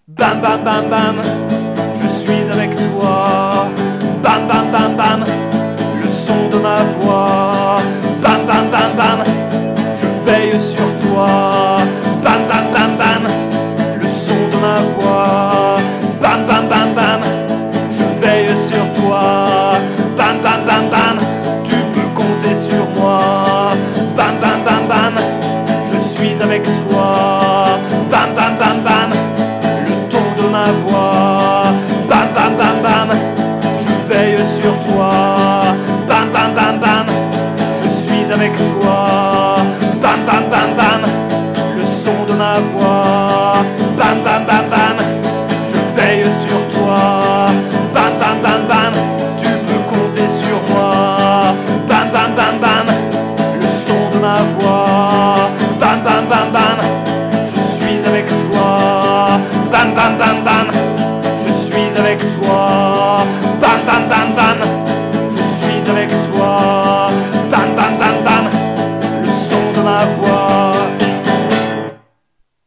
Bam bam bam bam, je suis avec toi. Bam bam bam bam, le son de ma voix. Bam bam bam bam, je veille sur toi. Bam bam bam bam, le son de ma voix. Bam bam bam bam, je veille sur toi. Bam bam bam bam, tu peux compter sur moi. Bam bam bam bam, je suis avec toi. Bam bam bam bam, le ton de ma voix. Bam bam bam bam, je veille sur toi. Bam bam bam bam, je suis avec toi. Bam bam bam bam, le son de ma voix. Bam bam bam bam, je veille sur toi. Bam bam bam bam, tu peux compter sur moi. Bam bam bam bam, le son de ma voix. Bam bam bam bam, je suis avec toi. Bam bam bam bam, je suis avec toi. Bam bam bam bam,